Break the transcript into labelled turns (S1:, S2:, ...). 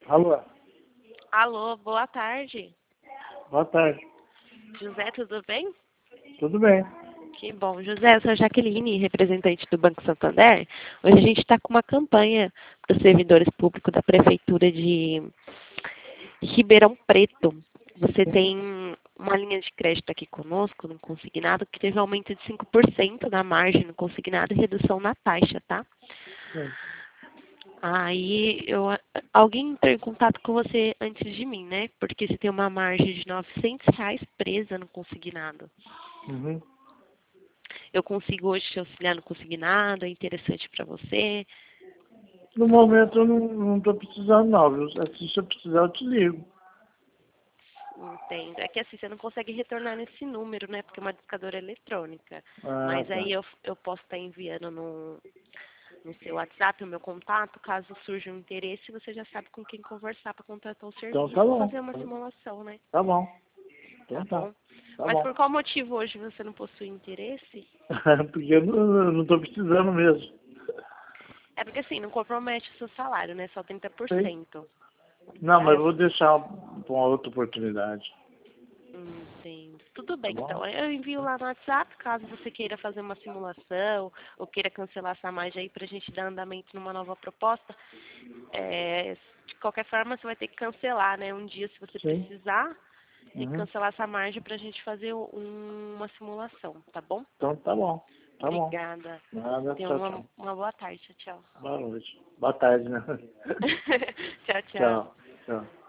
S1: Alô,
S2: Alô, boa tarde.
S1: boa tarde.
S2: José, tudo bem?
S1: Tudo bem?
S2: Que bom. José, eu sou a Jaqueline, representante do Banco Santander. Hoje a gente está com uma campanha para os servidores públicos da Prefeitura de Ribeirão Preto. Você tem uma linha de crédito aqui conosco, no consignado, que teve um aumento de 5% na margem no consignado e redução na taxa, tá?
S1: Sim.
S2: Aí alguém entrou em contato com você antes de mim, né? Porque você tem uma margem de R$ 900 presa no consignado.
S1: Uhum.
S2: Eu consigo hoje te auxiliar no consignado, é interessante para você.
S1: No momento eu não tô precisando não, viu? Assim, se eu precisar eu te ligo.
S2: Entendo. É que assim, você não consegue retornar nesse número, né? Porque é uma discadora eletrônica.
S1: Ah,
S2: Mas
S1: tá.
S2: aí eu posso estar enviando no seu WhatsApp o meu contato. Caso surja um interesse, você já sabe com quem conversar para contratar o
S1: Então
S2: serviço
S1: tá
S2: ou
S1: bom.
S2: fazer uma simulação, né?
S1: Tá bom.
S2: Tá
S1: Então tá.
S2: bom?
S1: Tá
S2: Mas
S1: bom.
S2: por qual motivo hoje você não possui interesse?
S1: Porque eu não tô precisando mesmo.
S2: É porque assim, não compromete o seu salário, né? Só
S1: Sei.
S2: 30%.
S1: Não, mas
S2: Tá?
S1: eu vou deixar pra uma outra oportunidade.
S2: Entendo. Tudo
S1: Tá
S2: bem,
S1: bom?
S2: então. Eu envio lá no WhatsApp, caso você queira fazer uma simulação ou queira cancelar essa margem aí pra gente dar andamento numa nova proposta. De qualquer forma, você vai ter que cancelar, né? Um dia, se você
S1: Sim.
S2: precisar, tem que
S1: Uhum.
S2: cancelar essa margem pra gente fazer uma simulação, tá bom?
S1: Então tá bom. Tá bom.
S2: Obrigada.
S1: Nada,
S2: Tenha
S1: tchau, tchau.
S2: uma boa tarde. Tchau,
S1: Boa noite. Boa tarde, né?
S2: tchau. Tchau, tchau.
S1: Tchau. Tchau.